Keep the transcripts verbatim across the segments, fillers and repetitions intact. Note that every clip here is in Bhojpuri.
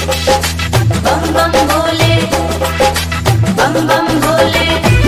बम बम भोले बम बम भोले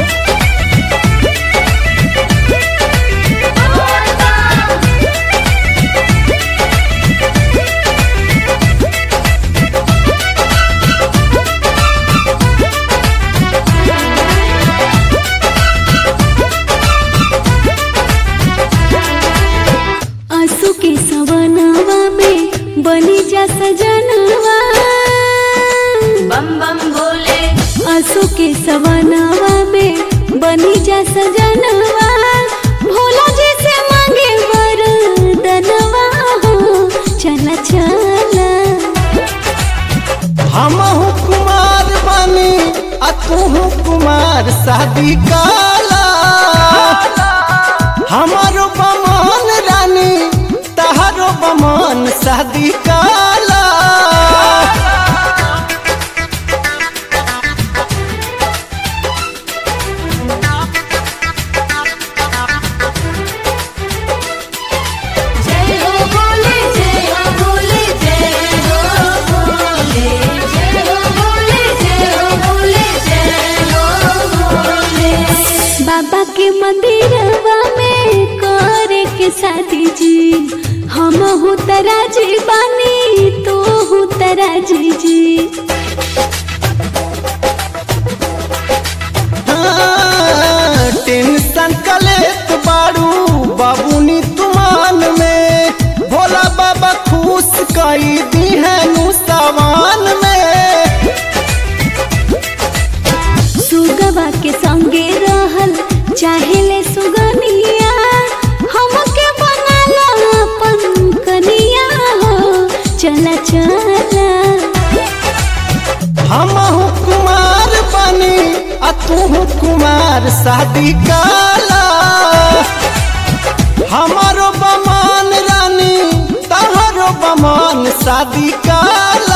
आंसू के सवनावा में बनी जा सजनवा बम बम भोले आंसू के सवनावा में बनी जा सजनवा भोला जी से मांगे वरदनवा हो चला चला हमहु कुमार बनी आ तूहू कुमार शादी काला हमारो बमन रानी तहारो बमन शादी काला जय हो भोले जय हो भोले जय हो भोले जय हो भोले जय हो भोले जय हो भोले बाबा के मंदिरवा में करे के शादी जी हम हूँ तराजी बानी तू हूँ तराजी जी हाँ, टेंशन कलेत बारू बाबूनी तुमान में भोला बाबा खुश कई दी है नु सामान में सुगवा के संगे रहल चाहेले सुगनिया हमके बनाला अपन कनिया हो चला चला हमहु कुमार बनी आ तूहू कुमार शादी काला हमारो बमान रानी तहारो बमान शादी काला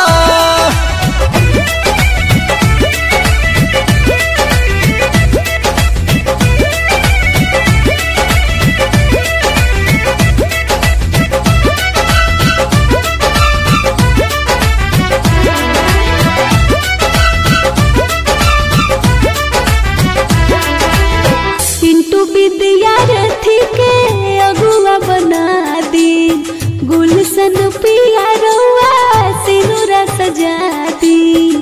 पिंटू विद्यार्थी के अगुआ बना दी गुलशन पिया रउआ सिनुरा सजा दी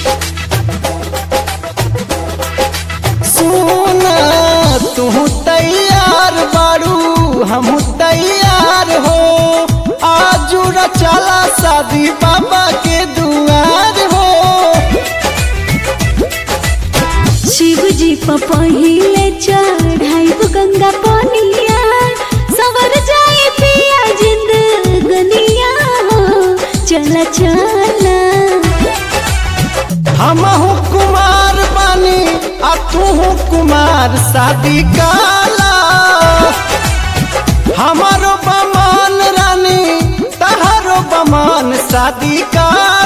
सुना तू तैयार बारू हम तैयार हो आजू चला शादी बाबा के दुआर हो शिव जी पर पहिले चढ़ाई गंगा पनिया सवर जाए पिया जिंदगनिया हो चला चला हमहु कुमार बनी आ तूहू कुमार शादी काला हमारो बमान रानी तहारो बमान शादी काला।